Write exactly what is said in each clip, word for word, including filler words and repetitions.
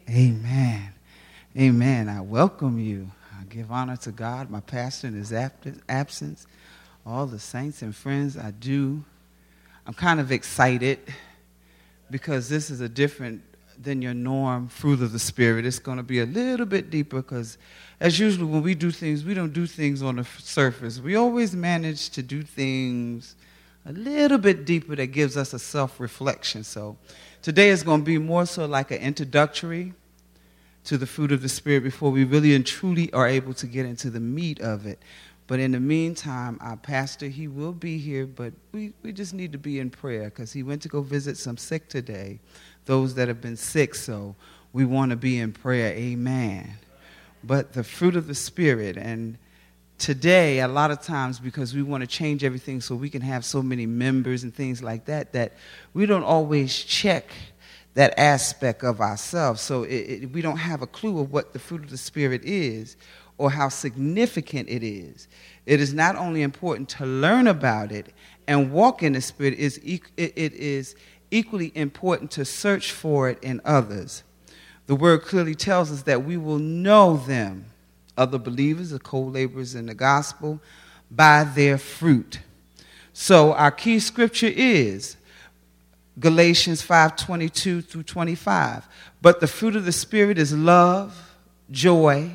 Amen. Amen. I welcome you. I give honor to God, my pastor in his absence, all the saints and friends. I do. I'm kind of excited because this is a different than your norm fruit of the Spirit. It's going to be a little bit deeper because, as usual, when we do things, we don't do things on the surface. We always manage to do things a little bit deeper that gives us a self-reflection. So today is going to be more so like an introductory to the fruit of the Spirit before we really and truly are able to get into the meat of it. But in the meantime, our pastor, he will be here, but we, we just need to be in prayer because he went to go visit some sick today, those that have been sick, so we want to be in prayer. Amen. But the fruit of the Spirit, and today, a lot of times, because we want to change everything so we can have so many members and things like that, that we don't always check that aspect of ourselves. So it, it, we don't have a clue of what the fruit of the Spirit is or how significant it is. It is not only important to learn about it and walk in the Spirit, it is, it, it is equally important to search for it in others. The word clearly tells us that we will know them, other believers, the co-laborers in the gospel, by their fruit. So our key scripture is Galatians five twenty-two through twenty-five. But the fruit of the Spirit is love, joy,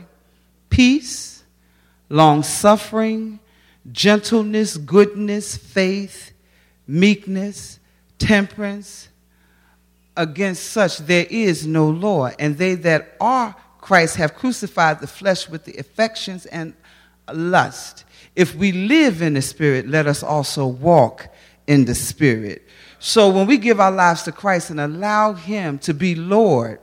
peace, long-suffering, gentleness, goodness, faith, meekness, temperance. Against such there is no law. And they that are Christ have crucified the flesh with the affections and lust. If we live in the Spirit, let us also walk in the Spirit. So when we give our lives to Christ and allow him to be Lord,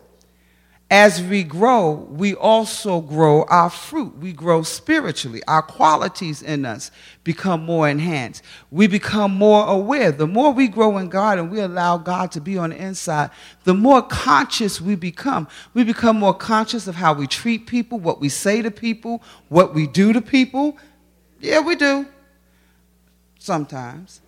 as we grow, we also grow our fruit. We grow spiritually. Our qualities in us become more enhanced. We become more aware. The more we grow in God and we allow God to be on the inside, the more conscious we become. We become more conscious of how we treat people, what we say to people, what we do to people. Yeah, we do. Sometimes.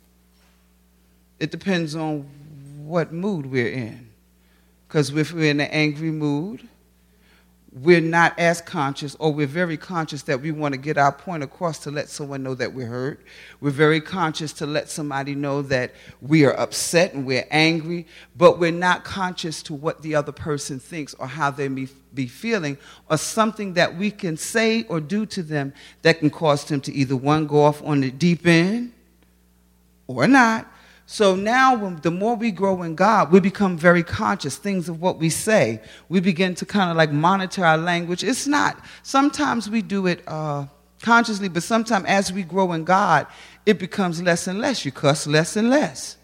It depends on what mood we're in. Because if we're in an angry mood, we're not as conscious, or we're very conscious that we want to get our point across to let someone know that we're hurt. We're very conscious to let somebody know that we are upset and we're angry, but we're not conscious to what the other person thinks or how they may be feeling, or something that we can say or do to them that can cause them to either, one, go off on the deep end or not. So now when, the more we grow in God, we become very conscious, things of what we say. We begin to kind of like monitor our language. It's not, sometimes we do it uh, consciously, but sometimes as we grow in God, it becomes less and less. You cuss less and less.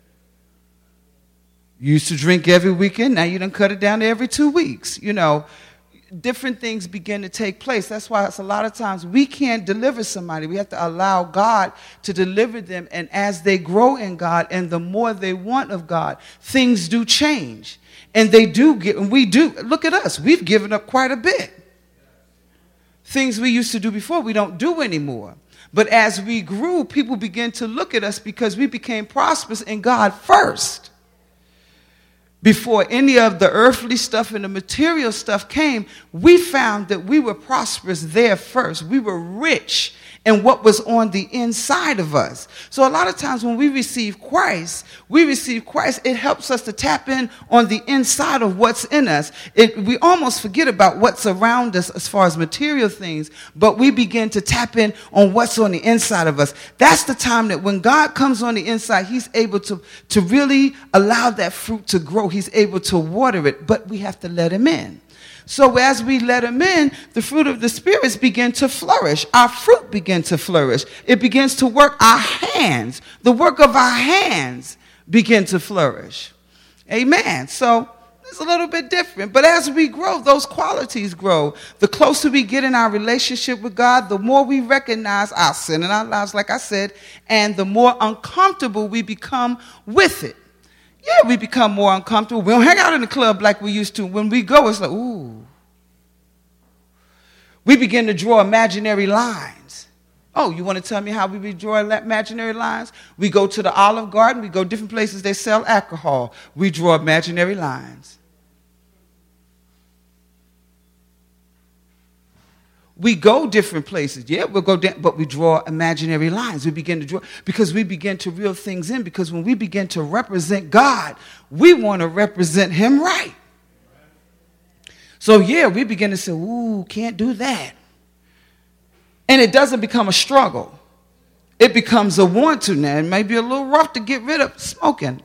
You used to drink every weekend, now you done cut it down to every two weeks. You know, different things begin to take place. That's why it's a lot of times we can't deliver somebody. We have to allow God to deliver them. And as they grow in God and the more they want of God, things do change. And they do get, and we do. Look at us. We've given up quite a bit. Things we used to do before, we don't do anymore. But as we grew, people began to look at us because we became prosperous in God first. Before any of the earthly stuff and the material stuff came, we found that we were prosperous there first. We were rich in what was on the inside of us. So a lot of times when we receive Christ, we receive Christ, it helps us to tap in on the inside of what's in us. It, we almost forget about what's around us as far as material things, but we begin to tap in on what's on the inside of us. That's the time that when God comes on the inside, he's able to, to really allow that fruit to grow. He's able to water it, but we have to let him in. So as we let him in, the fruit of the spirits begin to flourish. Our fruit begins to flourish. It begins to work. Our hands, the work of our hands begin to flourish. Amen. So it's a little bit different. But as we grow, those qualities grow. The closer we get in our relationship with God, the more we recognize our sin in our lives, like I said, and the more uncomfortable we become with it. Yeah, we become more uncomfortable. We don't hang out in the club like we used to. When we go, it's like, ooh. We begin to draw imaginary lines. Oh, you want to tell me how we draw imaginary lines? We go to the Olive Garden. We go different places they sell alcohol. We draw imaginary lines. We go different places. Yeah, we'll go down, but we draw imaginary lines. We begin to draw because we begin to reel things in. Because when we begin to represent God, we want to represent him right. So yeah, we begin to say, ooh, can't do that. And it doesn't become a struggle. It becomes a want to now. It may be a little rough to get rid of smoking.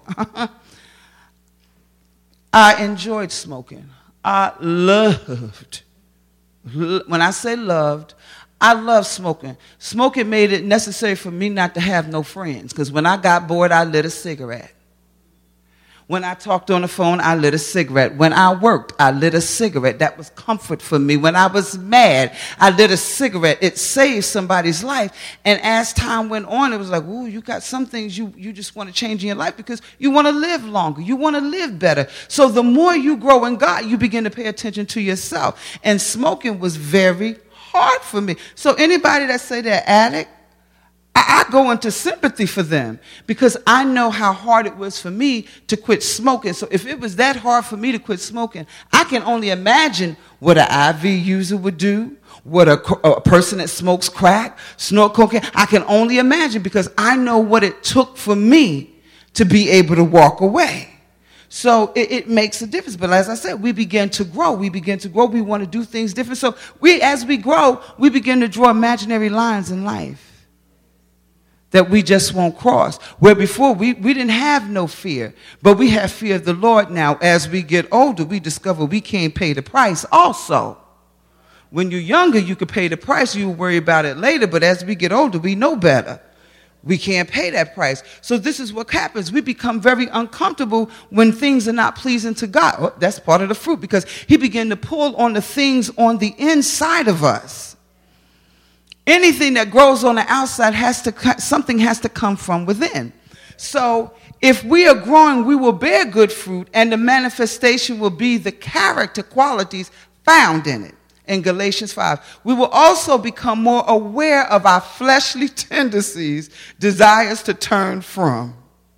I enjoyed smoking. I loved When I say loved, I love smoking. Smoking made it necessary for me not to have no friends, because when I got bored, I lit a cigarette. When I talked on the phone, I lit a cigarette. When I worked, I lit a cigarette. That was comfort for me. When I was mad, I lit a cigarette. It saved somebody's life. And as time went on, it was like, ooh, you got some things you, you just want to change in your life because you want to live longer. You want to live better. So the more you grow in God, you begin to pay attention to yourself. And smoking was very hard for me. So anybody that say they're addict, I go into sympathy for them because I know how hard it was for me to quit smoking. So if it was that hard for me to quit smoking, I can only imagine what an I V user would do, what a, a person that smokes crack, snort cocaine. I can only imagine because I know what it took for me to be able to walk away. So it, it makes a difference. But as I said, we begin to grow. We begin to grow. We want to do things different. So we, as we grow, we begin to draw imaginary lines in life that we just won't cross. Where before we, we didn't have no fear, but we have fear of the Lord now. As we get older, we discover we can't pay the price also. When you're younger, you could pay the price. You worry about it later, but as we get older, we know better. We can't pay that price. So this is what happens. We become very uncomfortable when things are not pleasing to God. Well, that's part of the fruit because he began to pull on the things on the inside of us. Anything that grows on the outside has to, something has to come from within. So if we are growing, we will bear good fruit, and the manifestation will be the character qualities found in it. In Galatians five, we will also become more aware of our fleshly tendencies, desires to turn from.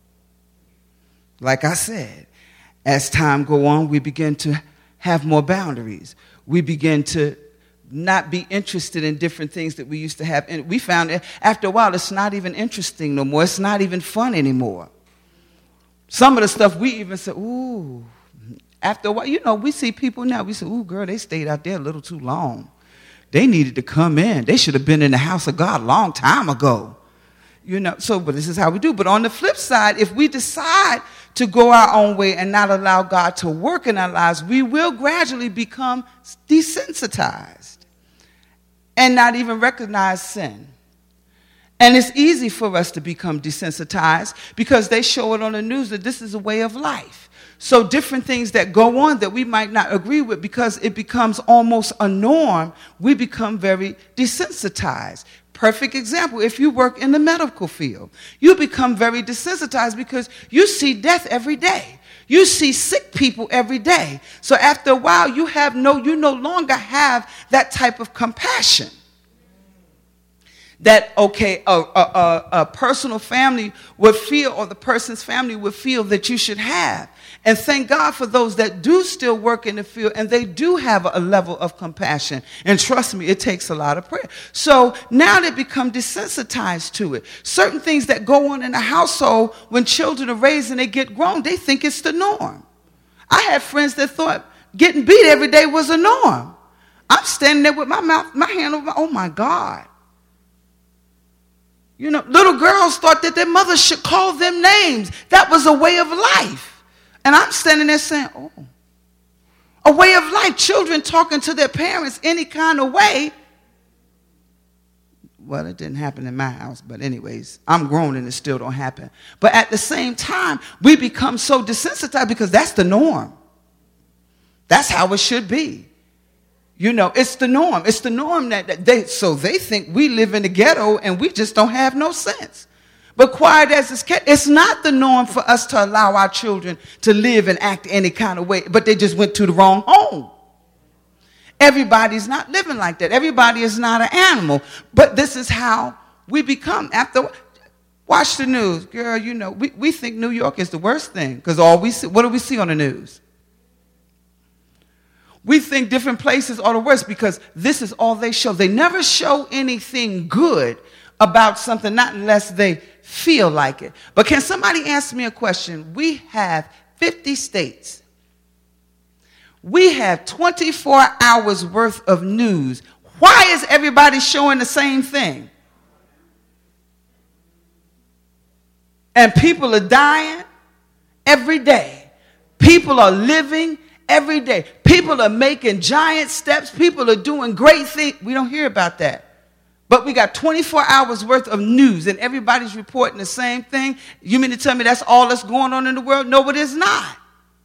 Like I said, as time go on, we begin to have more boundaries. We begin to not be interested in different things that we used to have. And we found that after a while, it's not even interesting no more. It's not even fun anymore. Some of the stuff we even say, ooh, after a while, you know, we see people now, we say, ooh, girl, they stayed out there a little too long. They needed to come in. They should have been in the house of God a long time ago. You know, so, but this is how we do. But on the flip side, if we decide to go our own way and not allow God to work in our lives, we will gradually become desensitized and not even recognize sin. And it's easy for us to become desensitized because they show it on the news that this is a way of life. So different things that go on that we might not agree with, because it becomes almost a norm, we become very desensitized. Perfect example, if you work in the medical field, you become very desensitized because you see death every day. You see sick people every day. So after a while, you have no, you no longer have that type of compassion. That, okay, a, a, a, a personal family would feel, or the person's family would feel that you should have. And thank God for those that do still work in the field and they do have a level of compassion. And trust me, it takes a lot of prayer. So now they become desensitized to it. Certain things that go on in the household when children are raised and they get grown, they think it's the norm. I had friends that thought getting beat every day was a norm. I'm standing there with my mouth, my hand over my, oh my God. You know, little girls thought that their mothers should call them names. That was a way of life. And I'm standing there saying, oh, a way of life. Children talking to their parents any kind of way. Well, it didn't happen in my house, but anyways, I'm grown and it still don't happen. But at the same time, we become so desensitized because that's the norm. That's how it should be. You know, it's the norm. It's the norm that, that they, so they think we live in the ghetto and we just don't have no sense. But quiet as it's kept, it's not the norm for us to allow our children to live and act any kind of way, but they just went to the wrong home. Everybody's not living like that. Everybody is not an animal. But this is how we become. After, watch the news. Girl, you know, we, we think New York is the worst thing because all we see, what do we see on the news? We think different places are the worst because this is all they show. They never show anything good about something, not unless they feel like it. But can somebody answer me a question? We have fifty states. We have twenty-four hours worth of news. Why is everybody showing the same thing? And people are dying every day. People are living every day. People are making giant steps. People are doing great things. We don't hear about that. But we got twenty-four hours worth of news and everybody's reporting the same thing. You mean to tell me that's all that's going on in the world? No, it is not.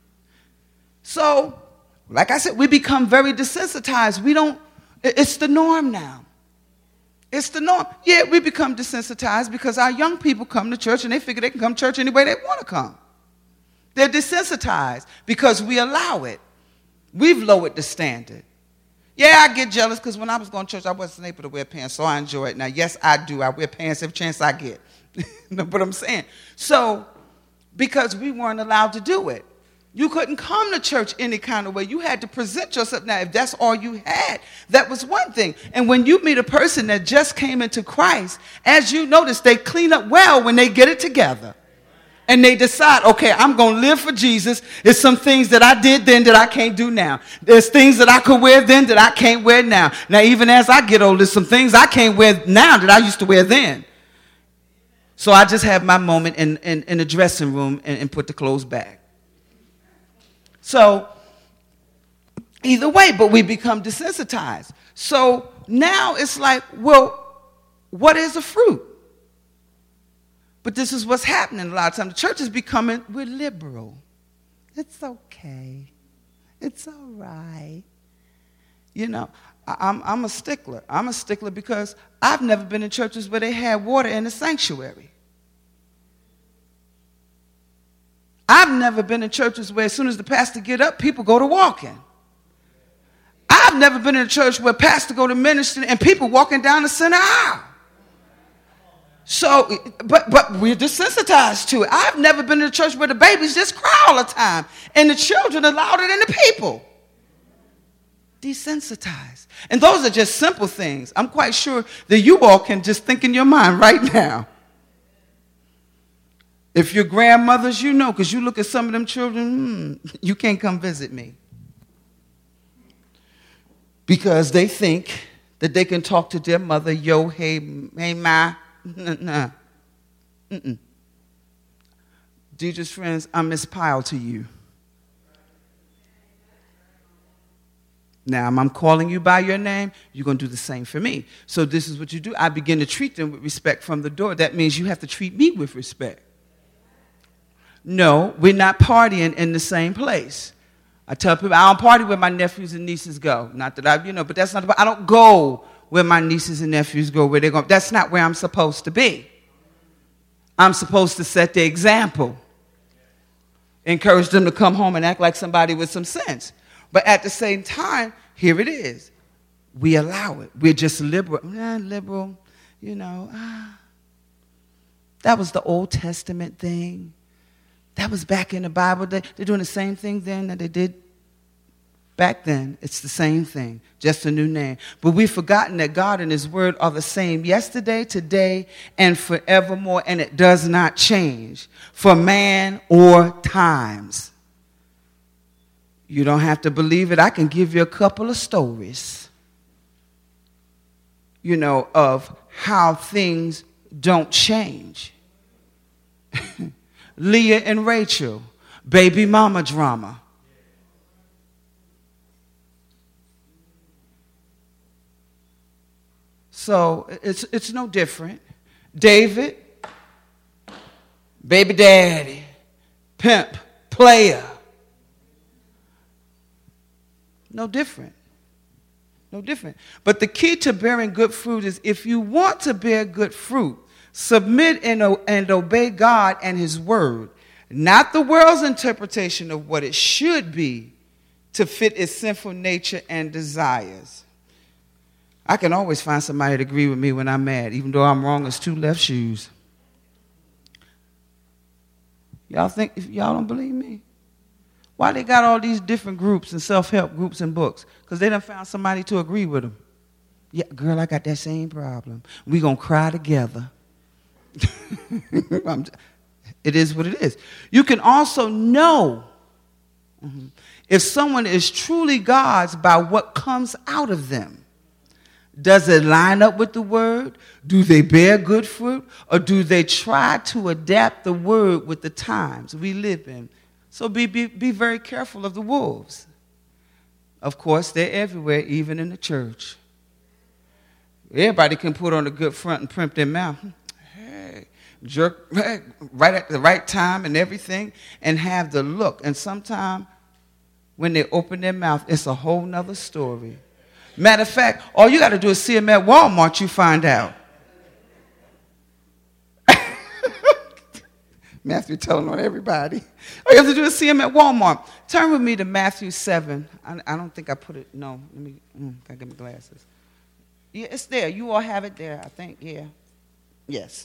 So, like I said, we become very desensitized. We don't, it's the norm now. It's the norm. Yeah, we become desensitized because our young people come to church and they figure they can come to church any way they want to come. They're desensitized because we allow it. We've lowered the standard. Yeah, I get jealous because when I was going to church, I wasn't able to wear pants, so I enjoy it. Now, yes, I do. I wear pants every chance I get. Know what I'm saying? So, because we weren't allowed to do it. You couldn't come to church any kind of way. You had to present yourself. Now, if that's all you had, that was one thing. And when you meet a person that just came into Christ, as you notice, they clean up well when they get it together. And they decide, okay, I'm going to live for Jesus. There's some things that I did then that I can't do now. There's things that I could wear then that I can't wear now. Now, even as I get older, there's some things I can't wear now that I used to wear then. So I just have my moment in, in, in the dressing room and, and put the clothes back. So either way, but we become desensitized. So now it's like, well, what is a fruit? But this is what's happening a lot of times. The church is becoming, we're liberal. It's okay. It's all right. You know, I, I'm, I'm a stickler. I'm a stickler because I've never been in churches where they had water in the sanctuary. I've never been in churches where as soon as the pastor get up, people go to walking. I've never been in a church where pastor go to ministry and people walking down the center aisle. So, but but we're desensitized to it. I've never been in a church where the babies just cry all the time and the children are louder than the people. Desensitized. And those are just simple things. I'm quite sure that you all can just think in your mind right now. If your grandmothers, you know, because you look at some of them children, hmm, you can't come visit me. Because they think that they can talk to their mother, yo, hey, hey, ma. Nah. Mm-mm. Deidre's friends, I'm Miss Pyle to you. Now, I'm calling you by your name. You're going to do the same for me. So this is what you do. I begin to treat them with respect from the door. That means you have to treat me with respect. No, we're not partying in the same place. I tell people I don't party where my nephews and nieces go. Not that I, you know, but that's not about, I don't go where my nieces and nephews go, where they go. That's not where I'm supposed to be. I'm supposed to set the example. Encourage them to come home and act like somebody with some sense. But at the same time, here it is. We allow it. We're just liberal. Nah, liberal, you know. Ah, that was the Old Testament thing. That was back in the Bible. They, they're doing the same thing then that they did back then. It's the same thing, just a new name. But we've forgotten that God and his word are the same yesterday, today, and forevermore, and it does not change for man or times. You don't have to believe it. I can give you a couple of stories, you know, of how things don't change. Leah and Rachel, baby mama drama. So it's it's no different. David, baby daddy, pimp, player. No different. No different. But the key to bearing good fruit is if you want to bear good fruit, submit and, and obey God and his word, not the world's interpretation of what it should be to fit its sinful nature and desires. I can always find somebody to agree with me when I'm mad, even though I'm wrong as two left shoes. Y'all think, if y'all don't believe me? Why they got all these different groups and self-help groups and books? Because they done found somebody to agree with them. Yeah, girl, I got that same problem. We gonna cry together. It is what it is. You can also know mm-hmm, if someone is truly God's by what comes out of them. Does it line up with the word? Do they bear good fruit? Or do they try to adapt the word with the times we live in? So be, be, be very careful of the wolves. Of course, they're everywhere, even in the church. Everybody can put on a good front and primp their mouth. Hey, jerk right at the right time and everything, and have the look. And sometimes when they open their mouth, it's a whole nother story. Matter of fact, all you got to do is see them at Walmart, you find out. Matthew telling on everybody. All you have to do is see them at Walmart. Turn with me to Matthew seven. I, I don't think I put it. No, let me. Mm, gotta get my glasses. Yeah, it's there. You all have it there, I think. Yeah. Yes.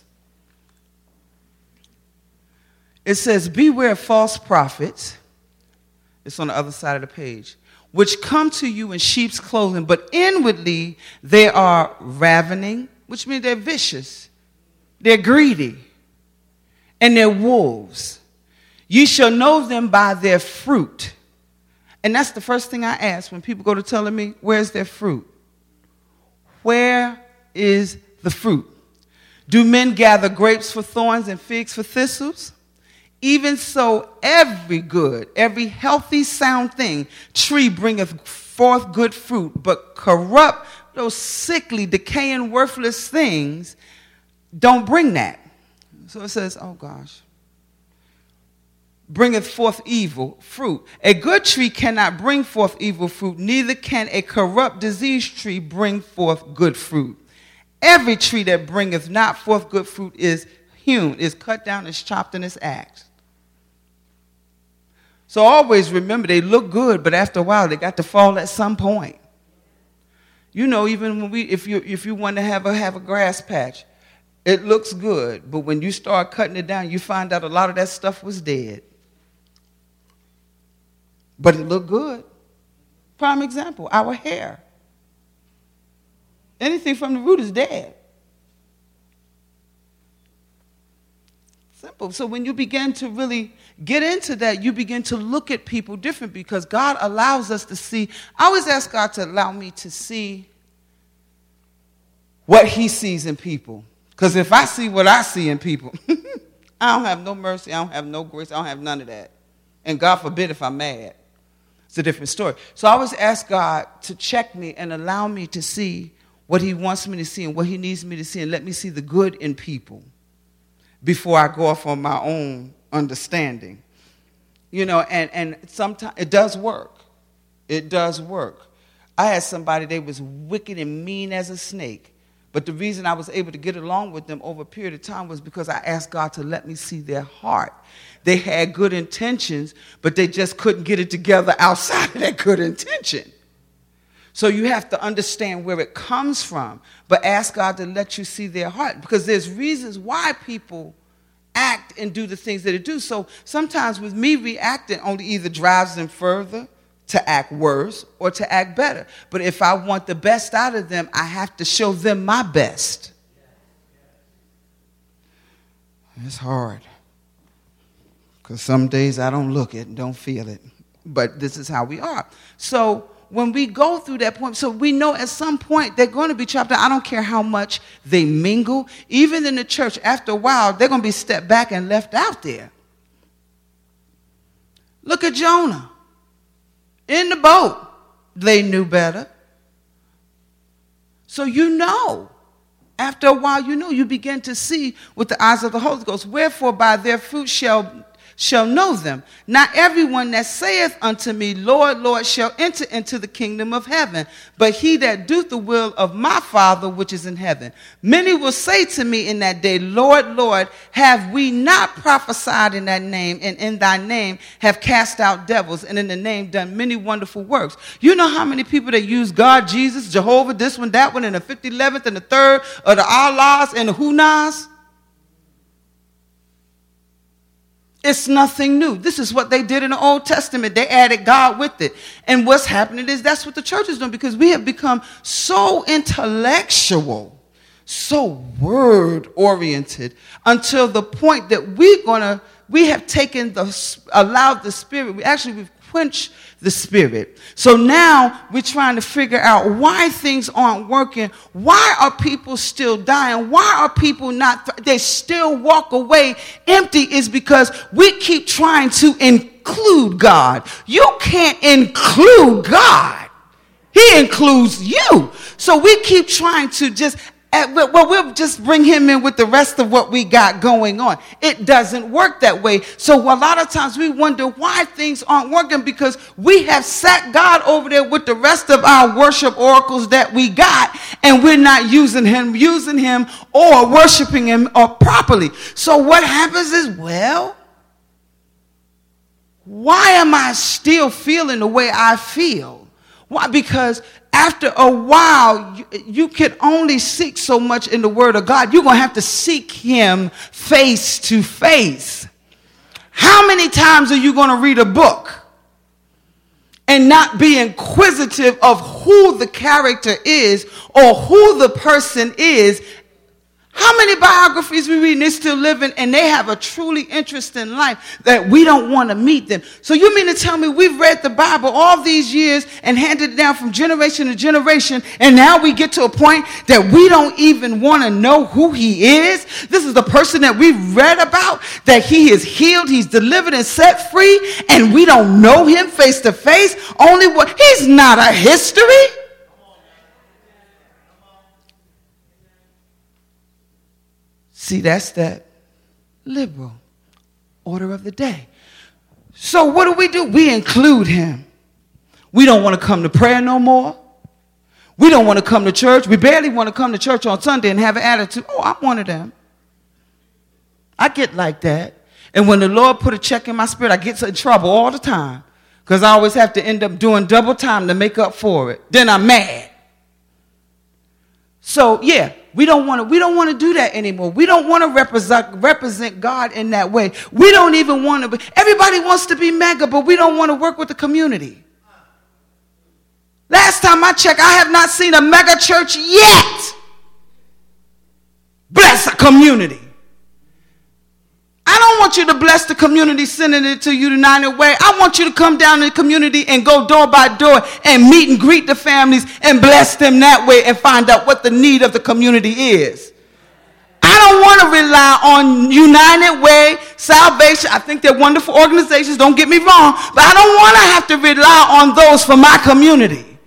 It says, beware of false prophets. It's on the other side of the page. Which come to you in sheep's clothing, but inwardly they are ravening, which means they're vicious. They're greedy. And they're wolves. Ye shall know them by their fruit. And that's the first thing I ask when people go to telling me, where's their fruit? Where is the fruit? Do men gather grapes for thorns and figs for thistles? Even so, every good, every healthy, sound thing, tree bringeth forth good fruit, but corrupt, those sickly, decaying, worthless things don't bring that. So it says, oh gosh, bringeth forth evil fruit. A good tree cannot bring forth evil fruit, neither can a corrupt, diseased tree bring forth good fruit. Every tree that bringeth not forth good fruit is hewn, is cut down, is chopped, and is axed. So always remember, they look good, but after a while, they got to fall at some point. You know, even when we, if you if you want to have a have a grass patch, it looks good, but when you start cutting it down, you find out a lot of that stuff was dead. But it looked good. Prime example, our hair. Anything from the root is dead. Simple. So when you begin to really get into that, you begin to look at people different because God allows us to see. I always ask God to allow me to see what he sees in people. Because if I see what I see in people, I don't have no mercy, I don't have no grace, I don't have none of that. And God forbid if I'm mad. It's a different story. So I always ask God to check me and allow me to see what he wants me to see and what he needs me to see, and let me see the good in people before I go off on my own understanding. You know, and, and sometimes it does work. It does work. I had somebody, they was wicked and mean as a snake. But the reason I was able to get along with them over a period of time was because I asked God to let me see their heart. They had good intentions, but they just couldn't get it together outside of that good intention. So you have to understand where it comes from, but ask God to let you see their heart, because there's reasons why people act and do the things that they do. So sometimes with me reacting only either drives them further to act worse or to act better. But if I want the best out of them, I have to show them my best. It's hard. Because some days I don't look it and don't feel it. But this is how we are. So when we go through that point, so we know at some point they're going to be chopped down. I don't care how much they mingle. Even in the church, after a while, they're going to be stepped back and left out there. Look at Jonah. In the boat, they knew better. So you know, after a while, you know, you begin to see with the eyes of the Holy Ghost. Wherefore by their fruit shall shall know them. Not everyone that saith unto me, Lord, Lord, shall enter into the kingdom of heaven, but he that doeth the will of my Father which is in heaven. Many will say to me in that day, Lord, Lord, have we not prophesied in that name, and in thy name have cast out devils, and in the name done many wonderful works? You know how many people that use God, Jesus, Jehovah, this one, that one, and the fifty eleventh, and the third, or the Allahs, and the Hunas? It's nothing new. This is what they did in the Old Testament. They added God with it. And what's happening is that's what the church is doing, because we have become so intellectual, so word-oriented, until the point that we're gonna, we have taken the, allowed the Spirit, we actually, we've quenched the Spirit. So now we're trying to figure out why things aren't working. Why are people still dying? Why are people not, th- they still walk away empty? Is because we keep trying to include God. You can't include God. He includes you. So we keep trying to just, well, we'll just bring him in with the rest of what we got going on. It doesn't work that way. So a lot of times we wonder why things aren't working, because we have sat God over there with the rest of our worship oracles that we got, and we're not using him, using him or worshiping him or properly. So what happens is, well, why am I still feeling the way I feel? Why? Because after a while, you, you can only seek so much in the Word of God. You're going to have to seek him face to face. How many times are you going to read a book and not be inquisitive of who the character is or who the person is? How many biographies we read and they're still living and they have a truly interesting life that we don't want to meet them? So you mean to tell me we've read the Bible all these years and handed it down from generation to generation, and now we get to a point that we don't even want to know who he is? This is the person that we've read about, that he is healed, he's delivered and set free, and we don't know him face to face. Only what, he's not a history. See, that's that liberal order of the day. So what do we do? We include him. We don't want to come to prayer no more. We don't want to come to church. We barely want to come to church on Sunday and have an attitude. Oh, I'm one of them. I get like that. And when the Lord put a check in my spirit, I get in trouble all the time, because I always have to end up doing double time to make up for it. Then I'm mad. So, yeah. We don't want to, we don't want to do that anymore. We don't want to represent, represent God in that way. We don't even want to be, everybody wants to be mega, but we don't want to work with the community. Last time I checked, I have not seen a mega church yet bless a community. I don't want you to bless the community sending it to you United Way. I want you to come down in the community and go door by door and meet and greet the families and bless them that way and find out what the need of the community is. I don't want to rely on United Way, Salvation. I think they're wonderful organizations, don't get me wrong, but I don't want to have to rely on those for my community.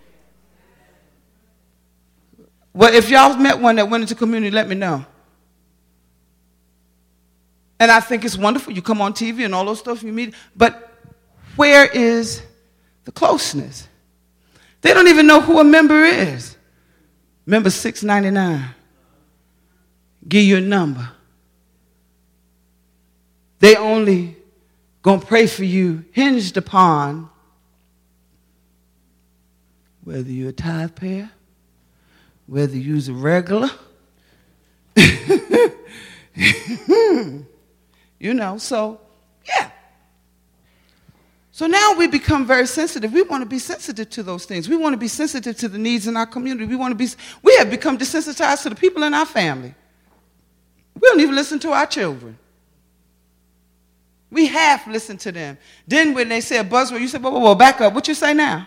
Well, if y'all met one that went into community, let me know. And I think it's wonderful. You come on T V and all those stuff you meet. But where is the closeness? They don't even know who a member is. Member six ninety-nine. Give you a number. They only going to pray for you hinged upon whether you're a tithe payer, whether you're a regular. You know, so, yeah. So now we become very sensitive. We want to be sensitive to those things. We want to be sensitive to the needs in our community. We want to be, we have become desensitized to the people in our family. We don't even listen to our children. We half listen to them. Then when they say a buzzword, you say, whoa, whoa, whoa, back up. What you say now?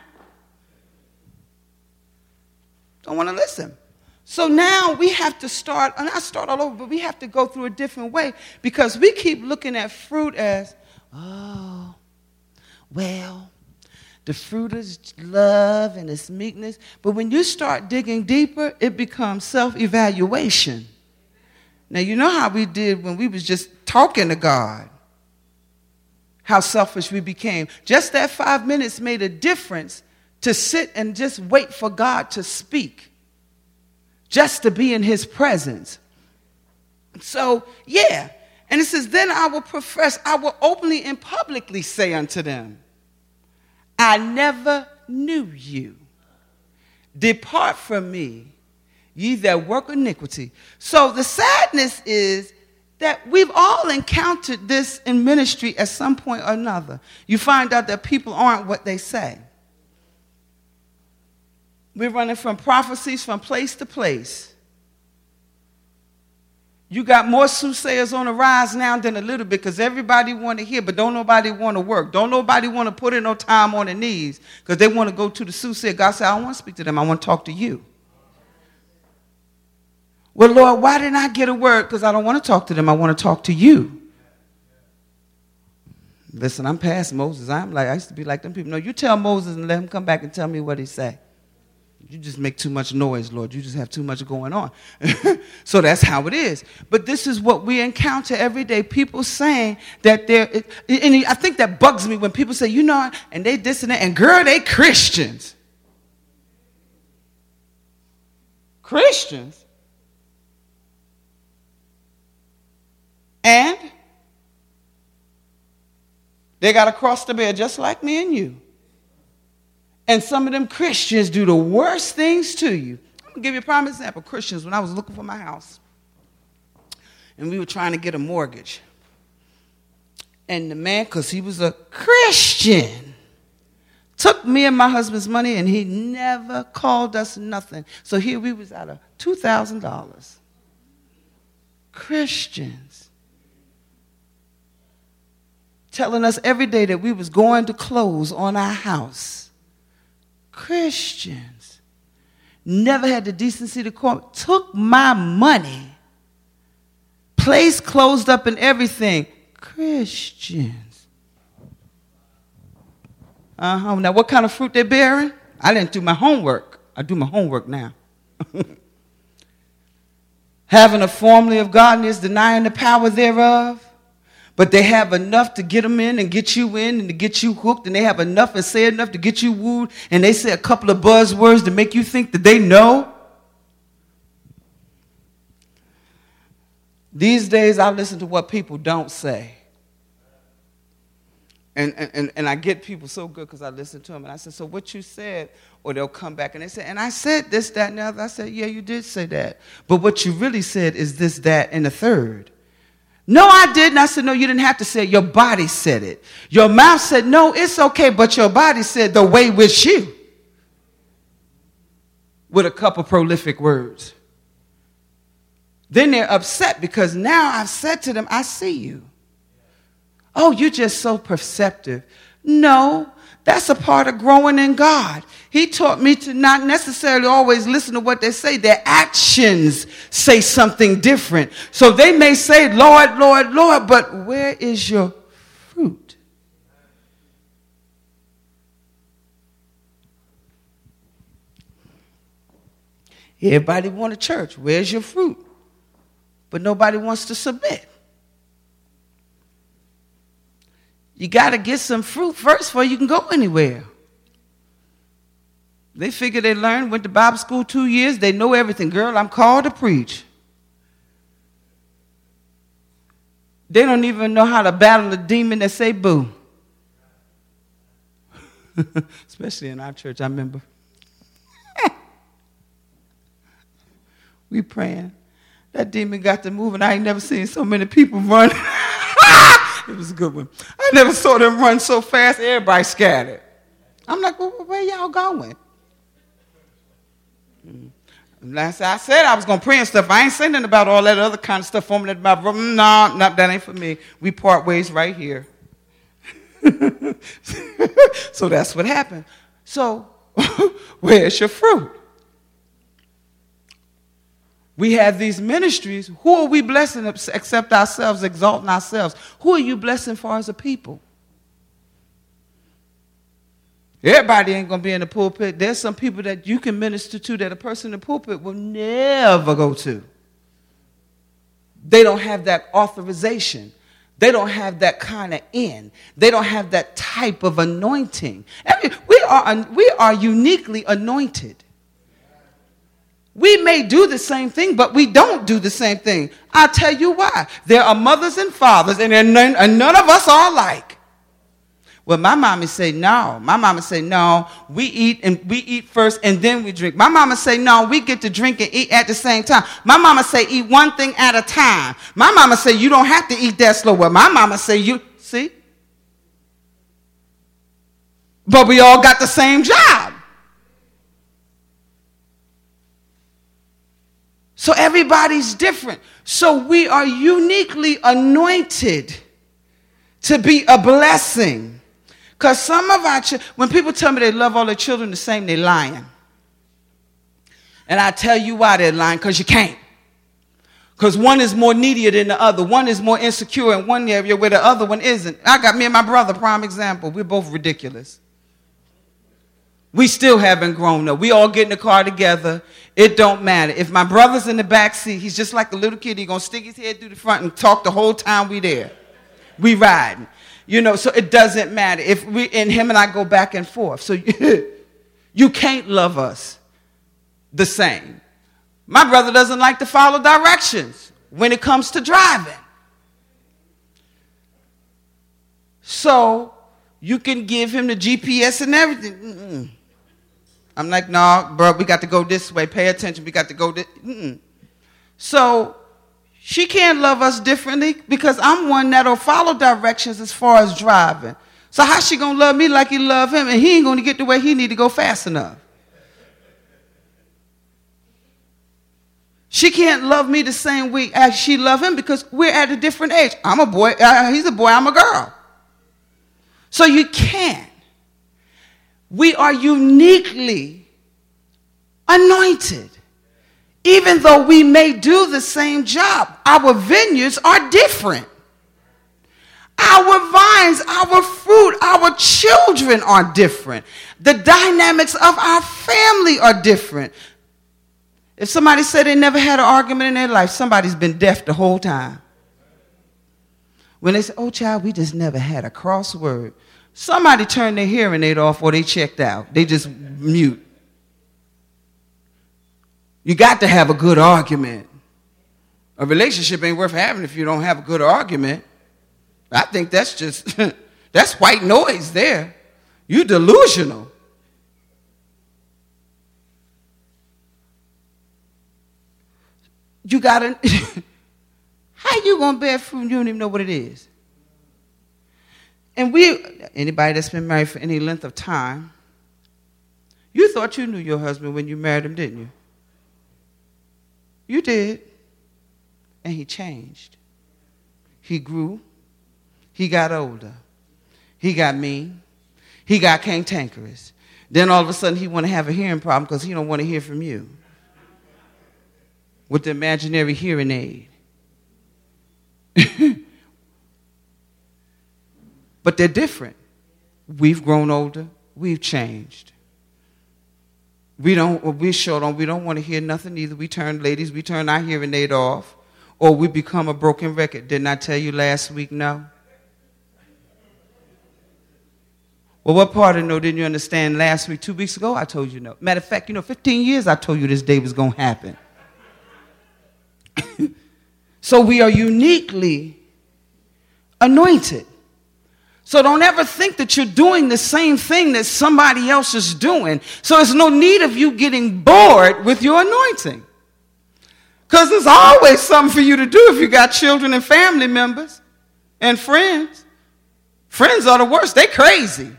Don't want to listen. So now we have to start, and I start all over, but we have to go through a different way, because we keep looking at fruit as, oh, well, the fruit is love and it's meekness. But when you start digging deeper, it becomes self-evaluation. Now, you know how we did when we was just talking to God, how selfish we became. Just that five minutes made a difference to sit and just wait for God to speak. Just to be in his presence. So, yeah. And it says, then I will profess, I will openly and publicly say unto them, I never knew you. Depart from me, ye that work iniquity. So the sadness is, that we've all encountered this in ministry at some point or another. You find out that people aren't what they say. We're running from prophecies from place to place. You got more soothsayers on the rise now than a little bit because everybody want to hear, but don't nobody want to work. Don't nobody want to put in no time on their knees because they want to go to the soothsayer. God said, I don't want to speak to them. I want to talk to you. Well, Lord, why didn't I get a word? Because I don't want to talk to them. I want to talk to you. Listen, I'm past Moses. I'm like, I used to be like them people. No, you tell Moses and let him come back and tell me what he say. You just make too much noise, Lord. You just have too much going on. So that's how it is. But this is what we encounter every day. People saying that they're, and I think that bugs me when people say, you know, and they this and that, and girl, they Christians. Christians? And they got to cross the bear just like me and you. And some of them Christians do the worst things to you. I'm going to give you a prime example. Christians, when I was looking for my house, and we were trying to get a mortgage. And the man, because he was a Christian, took me and my husband's money, and he never called us nothing. So here we was out of two thousand dollars. Christians. Telling us every day that we was going to close on our house. Christians never had the decency to call, took my money, place closed up and everything. Christians. Uh-huh. Now, what kind of fruit they bearing? I didn't do my homework. I do my homework now. Having a formula of godliness, denying the power thereof. But they have enough to get them in and get you in and to get you hooked. And they have enough and say enough to get you wooed. And they say a couple of buzzwords to make you think that they know. These days, I listen to what people don't say. And, and, and I get people so good because I listen to them. And I said, so what you said? Or they'll come back and they say, and I said this, that, and the other. I said, yeah, you did say that. But what you really said is this, that, and the third. No, I didn't. I said, no, you didn't have to say it. Your body said it. Your mouth said, no, it's okay, but your body said the way with you. With a couple prolific words. Then they're upset because now I've said to them, I see you. Oh, you're just so perceptive. No, that's a part of growing in God. He taught me to not necessarily always listen to what they say. Their actions say something different. So they may say, Lord, Lord, Lord, but where is your fruit? Everybody want a church. Where's your fruit? But nobody wants to submit. You got to get some fruit first before you can go anywhere. They figure they learned, went to Bible school two years, they know everything. Girl, I'm called to preach. They don't even know how to battle a demon that say boo. Especially in our church, I remember. We praying. That demon got to move, and I ain't never seen so many people run. It was a good one. I never saw them run so fast, everybody scattered. I'm like, well, where y'all going? Last I said I was going to pray and stuff. I ain't saying nothing about all that other kind of stuff. No, no, that ain't for me. We part ways right here. So that's what happened. So where's your fruit? We have these ministries. Who are we blessing except ourselves, exalting ourselves? Who are you blessing for as a people? Everybody ain't going to be in the pulpit. There's some people that you can minister to that a person in the pulpit will never go to. They don't have that authorization. They don't have that kind of in. They don't have that type of anointing. Every, we are, we are uniquely anointed. We may do the same thing, but we don't do the same thing. I'll tell you why. There are mothers and fathers, and none, and none of us are alike. Well, my mama say no. My mama say no. We eat and we eat first and then we drink. My mama say no. We get to drink and eat at the same time. My mama say eat one thing at a time. My mama say you don't have to eat that slow. Well, my mama say you see. But we all got the same job. So everybody's different. So we are uniquely anointed to be a blessing. Because some of our children, when people tell me they love all their children the same, they're lying. And I tell you why they're lying, because you can't. Because one is more needier than the other. One is more insecure in one area where the other one isn't. I got me and my brother, prime example. We're both ridiculous. We still haven't grown up. We all get in the car together. It don't matter. If my brother's in the back seat, he's just like a little kid. He's going to stick his head through the front and talk the whole time we there. We riding. You know, so it doesn't matter. If we and him and I go back and forth. So you can't love us the same. My brother doesn't like to follow directions when it comes to driving. So you can give him the G P S and everything. Mm-mm. I'm like, no, bro, we got to go this way. Pay attention. We got to go this. Mm-mm. So she can't love us differently because I'm one that'll follow directions as far as driving. So how's she going to love me like he love him and he ain't going to get to where he need to go fast enough? She can't love me the same way as she love him because we're at a different age. I'm a boy. Uh, he's a boy. I'm a girl. So you can't. We are uniquely anointed. Even though we may do the same job, our vineyards are different. Our vines, our fruit, our children are different. The dynamics of our family are different. If somebody said they never had an argument in their life, somebody's been deaf the whole time. When they say, oh, child, we just never had a crossword. Somebody turned their hearing aid off or they checked out. They just mute. You got to have a good argument. A relationship ain't worth having if you don't have a good argument. I think that's just, that's white noise there. You delusional. You got to, how you going to bear fruit and you don't even know what it is? And we, anybody that's been married for any length of time, you thought you knew your husband when you married him, didn't you? You did. And he changed. He grew. He got older. He got mean. He got cantankerous. Then all of a sudden he want to have a hearing problem because he don't want to hear from you. With the imaginary hearing aid. But they're different. We've grown older. We've changed. We don't, we sure don't, we don't want to hear nothing either. We turn, ladies, we turn our hearing aid off. Or we become a broken record. Didn't I tell you last week no? Well, what part of no didn't you understand last week? Two weeks ago, I told you no. Matter of fact, you know, fifteen years I told you this day was going to happen. So we are uniquely anointed. So don't ever think that you're doing the same thing that somebody else is doing. So there's no need of you getting bored with your anointing. Because there's always something for you to do if you got children and family members and friends. Friends are the worst. They crazy.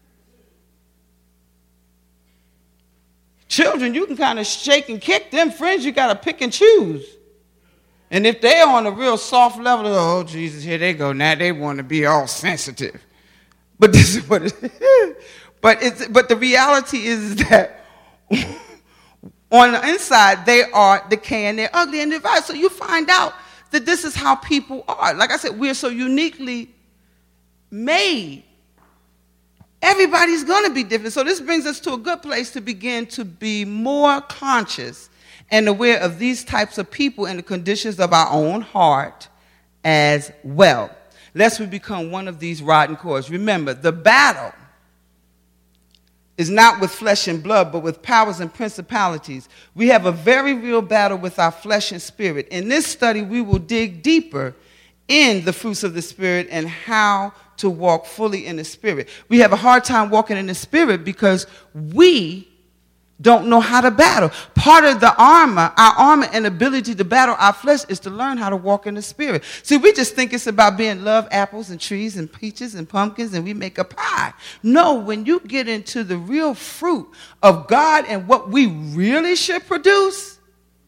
Children, you can kind of shake and kick them. Friends, you got to pick and choose. And if they're on a real soft level, oh, Jesus, here they go. Now they want to be all sensitive. But this is what it is. But, it's, but the reality is that on the inside, they are decaying, they're ugly and divided. So you find out that this is how people are. Like I said, we're so uniquely made. Everybody's going to be different. So this brings us to a good place to begin to be more conscious and aware of these types of people and the conditions of our own heart as well. Lest we become one of these rotten cords. Remember, the battle is not with flesh and blood, but with powers and principalities. We have a very real battle with our flesh and spirit. In this study, we will dig deeper in the fruits of the Spirit and how to walk fully in the Spirit. We have a hard time walking in the Spirit because we don't know how to battle. Part of the armor, our armor and ability to battle our flesh is to learn how to walk in the Spirit. See, we just think it's about being love apples and trees and peaches and pumpkins and we make a pie. No, when you get into the real fruit of God and what we really should produce,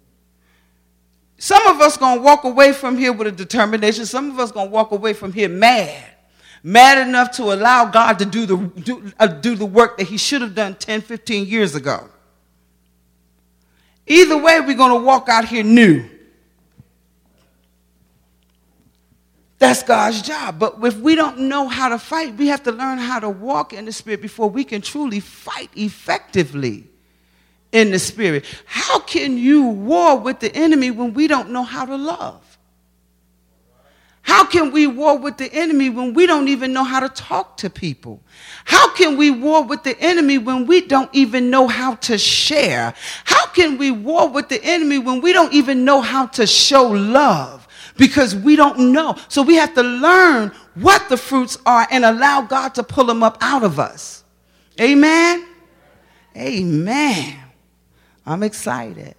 some of us going to walk away from here with a determination. Some of us going to walk away from here mad. Mad enough to allow God to do the, do, uh, do the work that he should have done ten, fifteen years ago. Either way, we're going to walk out here new. That's God's job. But if we don't know how to fight, we have to learn how to walk in the Spirit before we can truly fight effectively in the Spirit. How can you war with the enemy when we don't know how to love? How can we war with the enemy when we don't even know how to talk to people? How can we war with the enemy when we don't even know how to share? How can we war with the enemy when we don't even know how to show love? Because we don't know. So we have to learn what the fruits are and allow God to pull them up out of us. Amen? Amen. I'm excited.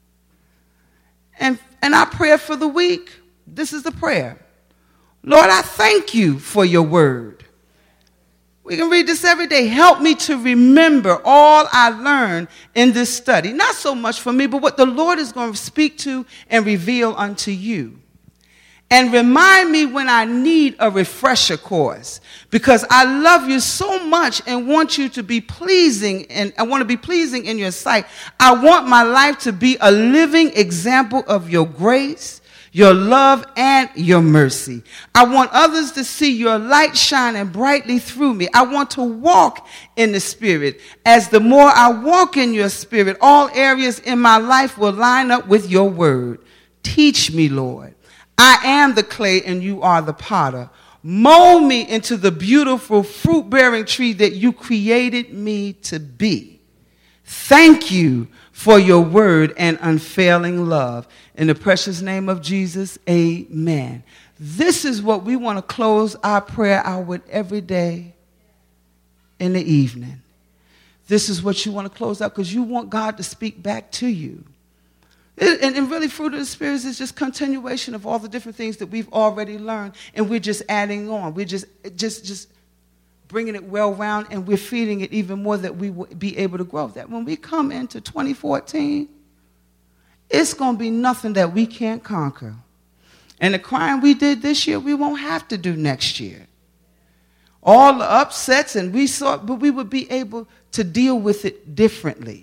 And, and our prayer for the week, this is the prayer. Lord, I thank you for your word. We can read this every day. Help me to remember all I learned in this study. Not so much for me, but what the Lord is going to speak to and reveal unto you. And remind me when I need a refresher course, because I love you so much and want you to be pleasing, and I want to be pleasing in your sight. I want my life to be a living example of your grace, your love, and your mercy. I want others to see your light shining brightly through me. I want to walk in the Spirit. As the more I walk in your Spirit, all areas in my life will line up with your word. Teach me, Lord. I am the clay and you are the potter. Mold me into the beautiful fruit-bearing tree that you created me to be. Thank you for your word and unfailing love. In the precious name of Jesus, amen. This is what we want to close our prayer out with every day in the evening. This is what you want to close out because you want God to speak back to you. And, and really, fruit of the Spirit is just continuation of all the different things that we've already learned, and we're just adding on. We're just, just, just bringing it well round, and we're feeding it even more that we will be able to grow. That when we come into twenty fourteen, it's going to be nothing that we can't conquer. And the crime we did this year, we won't have to do next year. All the upsets, and we saw, but we would be able to deal with it differently.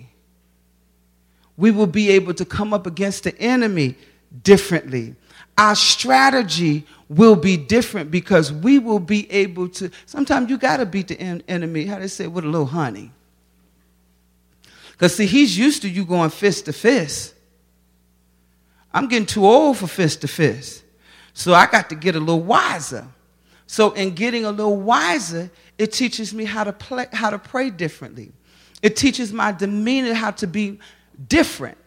We will be able to come up against the enemy differently. Our strategy will be different because we will be able to. Sometimes you got to beat the en- enemy, how they say, with a little honey. Because, see, he's used to you going fist to fist. I'm getting too old for fist to fist. So I got to get a little wiser. So in getting a little wiser, it teaches me how to play, how to pray differently. It teaches my demeanor how to be different.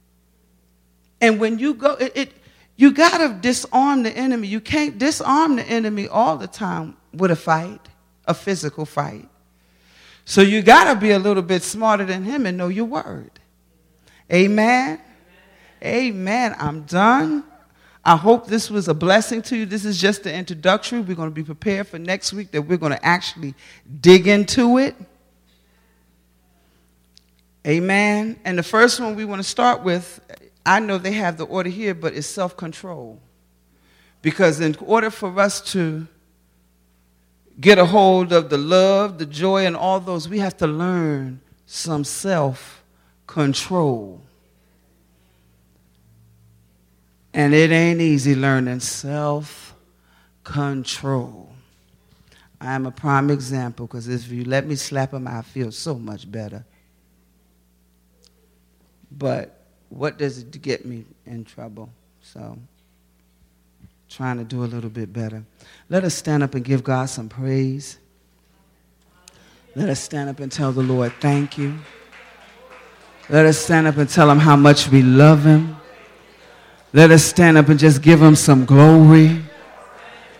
And when you go, it, it you got to disarm the enemy. You can't disarm the enemy all the time with a fight, a physical fight. So you got to be a little bit smarter than him and know your word. Amen. Amen. I'm done. I hope this was a blessing to you. This is just the introductory. We're going to be prepared for next week that we're going to actually dig into it. Amen. And the first one we want to start with, I know they have the order here, but it's self-control. Because in order for us to get a hold of the love, the joy, and all those, we have to learn some self-control. And it ain't easy learning self-control. I am a prime example because if you let me slap him, I feel so much better. But what does it get me in trouble? So, trying to do a little bit better. Let us stand up and give God some praise. Let us stand up and tell the Lord thank you. Let us stand up and tell him how much we love him. Let us stand up and just give him some glory.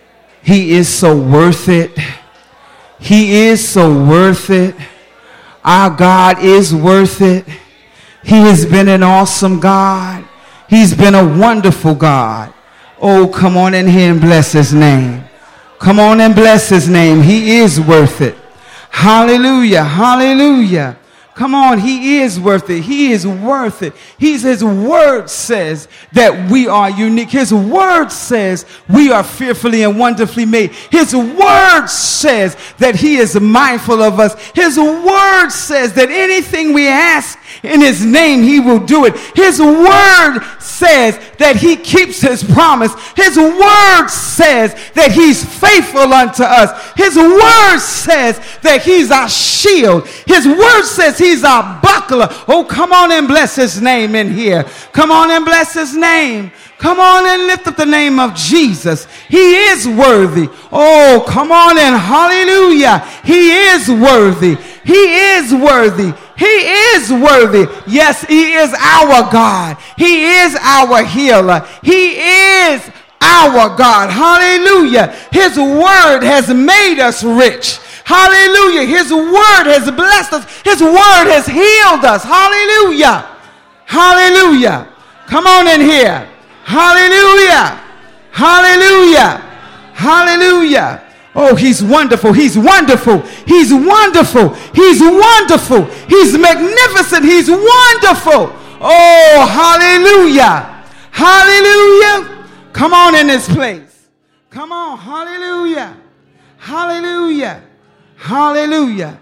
He is so worth it. He is so worth it. Our God is worth it. He has been an awesome God. He's been a wonderful God. Oh, come on in here and bless his name. Come on and bless his name. He is worth it. Hallelujah. Hallelujah. Come on, he is worth it. He is worth it. He's, his word says that we are unique. His word says we are fearfully and wonderfully made. His word says that he is mindful of us. His word says that anything we ask in his name, he will do it. His word says that he keeps his promise. His word says that he's faithful unto us. His word says that he's our shield. His word says he's our buckler. Oh, come on and bless his name in here. Come on and bless his name. Come on and lift up the name of Jesus. He is worthy. Oh, come on and hallelujah. He is worthy. He is worthy. He is worthy. Yes, he is our God. He is our healer. He is our God. Hallelujah. His word has made us rich. Hallelujah. His word has blessed us. His word has healed us. Hallelujah. Hallelujah. Come on in here. Hallelujah. Hallelujah. Hallelujah. Oh, he's wonderful. He's wonderful. He's wonderful. He's wonderful. He's magnificent. He's wonderful. Oh, hallelujah. Hallelujah. Come on in this place. Come on. Hallelujah. Hallelujah. Hallelujah.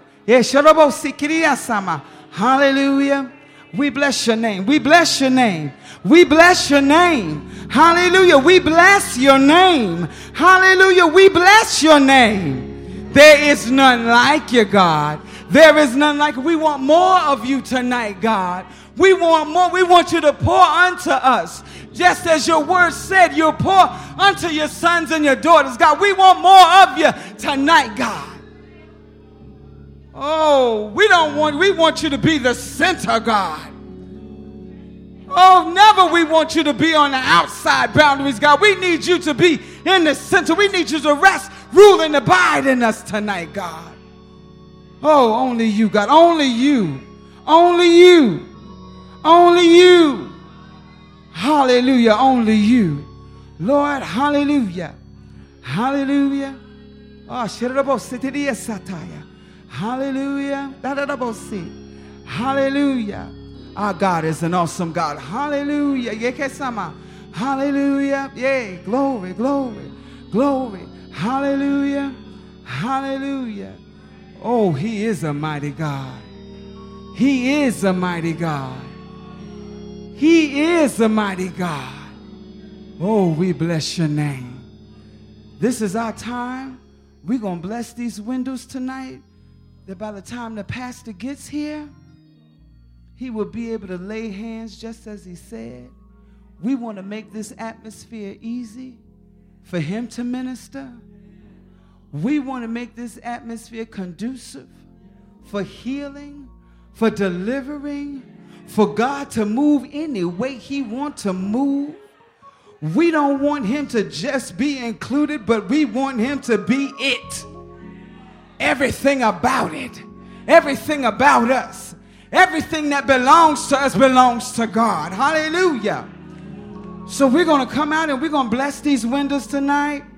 Hallelujah. We bless your name. We bless your name. We bless your name. Hallelujah. We bless your name. Hallelujah. We bless your name. There is none like you, God. There is none like you. We want more of you tonight, God. We want more. We want you to pour unto us. Just as your word said, you'll pour unto your sons and your daughters, God. We want more of you tonight, God. Oh, we don't want, we want you to be the center, God. Oh, never we want you to be on the outside boundaries, God. We need you to be in the center. We need you to rest, rule, and abide in us tonight, God. Oh, only you, God. Only you. Only you. Only you. Hallelujah. Only you. Lord, hallelujah. Hallelujah. Oh, shirabositiya sataya. Hallelujah. Hallelujah. Our God is an awesome God. Hallelujah. Hallelujah. Yay. Glory, glory, glory. Hallelujah. Hallelujah. Oh, he is a mighty God. He is a mighty God. He is a mighty God. Oh, we bless your name. This is our time. We're going to bless these windows tonight, that by the time the pastor gets here, he will be able to lay hands just as he said. We want to make this atmosphere easy for him to minister. We want to make this atmosphere conducive for healing, for delivering, for God to move any way he wants to move. We don't want him to just be included, but we want him to be it. Everything about it. Everything about us. Everything that belongs to us belongs to God. Hallelujah. So we're going to come out and we're going to bless these windows tonight.